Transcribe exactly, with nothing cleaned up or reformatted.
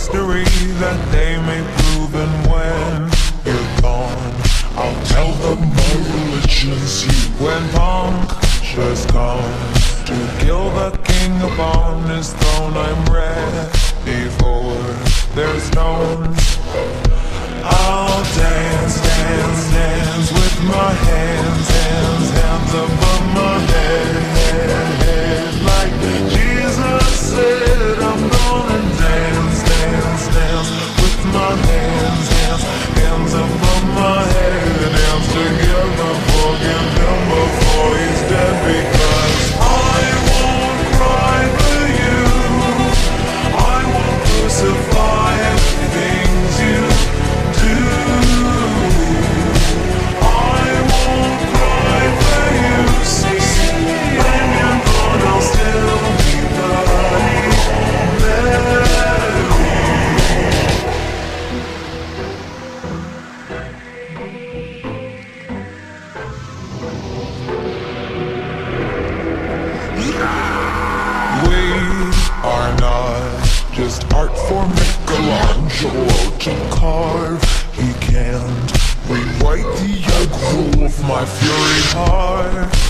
history that they may prove. And when you're gone, I'll tell them my religion's you. When punctures come to kill the king upon his throne, I'm ready for their stones. I'll dance, dance, dance with my hands, hands, hands above my head, head, head. Like Jesus said, I'm gonna dance, dance, dance with my hands, hands, hands above my head. Dance together, forgive him before he's dead. Because I won't cry for you, I won't crucify things you do. I won't cry for you, see, when you're gone I'll still be bloody Mary. We are not just art for Michelangelo to carve. He can't rewrite the aggro of my fury heart.